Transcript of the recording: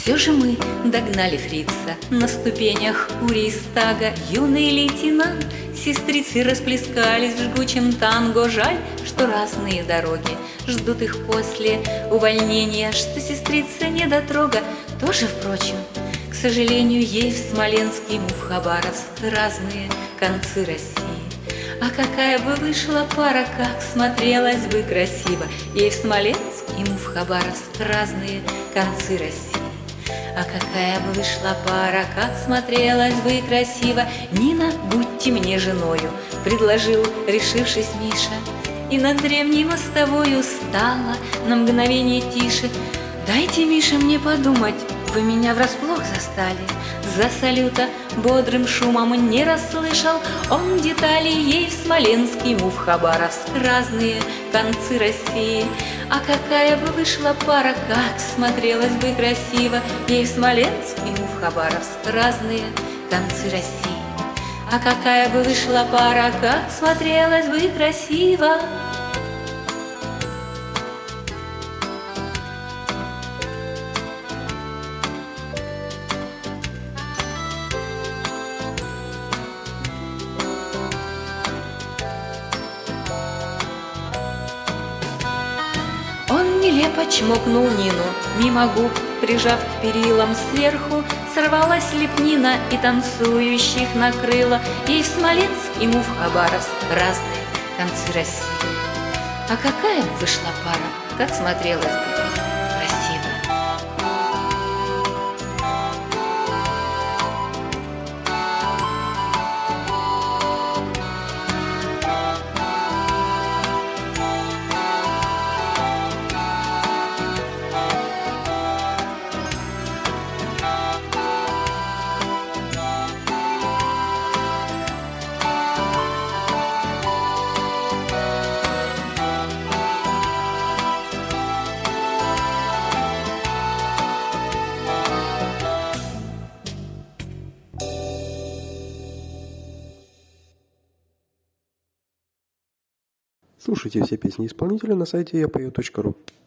Все же мы догнали фрица на ступенях у Рейхстага. Юный лейтенант, сестрицы расплескались в жгучем танго. Жаль, что разные дороги ждут их после увольнения, что сестрица недотрога тоже, впрочем, к сожалению, ей в Смоленск, ему в Хабаровск, разные концы России. А какая бы вышла пара, как смотрелась бы красиво, ей в Смоленск, ему в Хабаровск, разные концы России. А какая бы вышла пара, как смотрелась бы красиво. Нина, будьте мне женою, предложил, решившись Миша. И над древней мостовой стала на мгновение тише. Дайте, Миша, мне подумать, вы меня врасплох застали. За салюта бодрым шумом не расслышал он деталей. Ей в Смоленск, ему в Хабаровск, разные концы России. А какая бы вышла пара, как смотрелась бы красиво, ей в Смоленск, ему в Хабаровск, разные концы России. А какая бы вышла пара, как смотрелась бы красиво. Он нелепо чмокнул Нину мимо губ, прижав к перилам сверху. Сорвалась лепнина и танцующих накрыла. Ей в Смоленск, ему в Хабаровск, разные концы России. А какая бы вышла пара, как смотрелась бы красиво. Слушайте все песни исполнителя на сайте yapою.ru.